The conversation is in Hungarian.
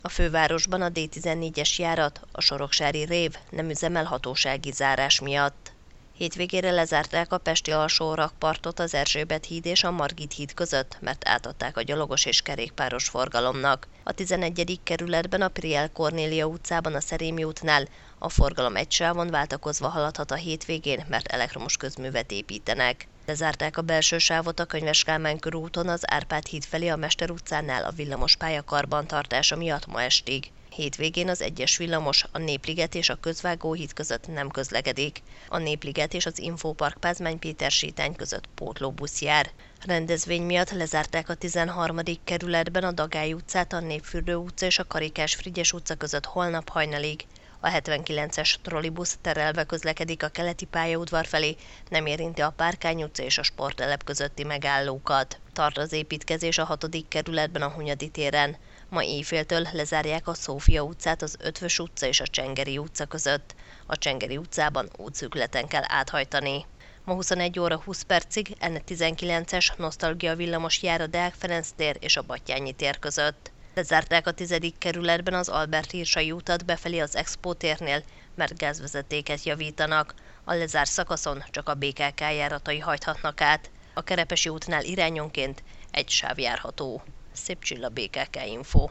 A fővárosban a D14-es járat, a Soroksári rév nem üzemel hatósági zárás miatt. Hétvégére lezárták a pesti alsó-rakpartot az Erzsébet híd és a Margit híd között, mert átadták a gyalogos és kerékpáros forgalomnak. A 11. kerületben a Priel Kornélia utcában a Szerémi útnál a forgalom egy sávon váltakozva haladhat a hétvégén, mert elektromos közművet építenek. Lezárták a belső sávot a Könyves Kálmán körúton az Árpád híd felé a Mester utcánál a villamospálya karbantartása miatt ma estig. Hétvégén az egyes villamos a Népliget és a Közvágóhíd között nem közlekedik. A Népliget és az Infópark Pázmány Péter sétány között pótlóbusz jár. Rendezvény miatt lezárták a 13. kerületben a Dagály utcát, a Népfürdő utca és a Karikás Frigyes utca között holnap hajnalig. A 79-es trollibusz terelve közlekedik a keleti pályaudvar felé, nem érinti a Párkány utca és a Sporttelep közötti megállókat. Tart az építkezés a 6. kerületben a Hunyadi téren. Ma éjféltől lezárják a Szófia utcát az Ötvös utca és a Csengeri utca között. A Csengeri utcában útszűkületen kell áthajtani. Ma 21 óra 20 percig N19-es nosztalgia villamos jár a Deák Ferenc tér és a Battyányi tér között. Lezárták a 10. kerületben az Albert Hirsai utat befelé az Expo térnél, mert gázvezetéket javítanak. A lezárt szakaszon csak a BKK járatai hajthatnak át. A Kerepesi útnál irányonként egy sáv járható. Szép Csilla, BKK Info.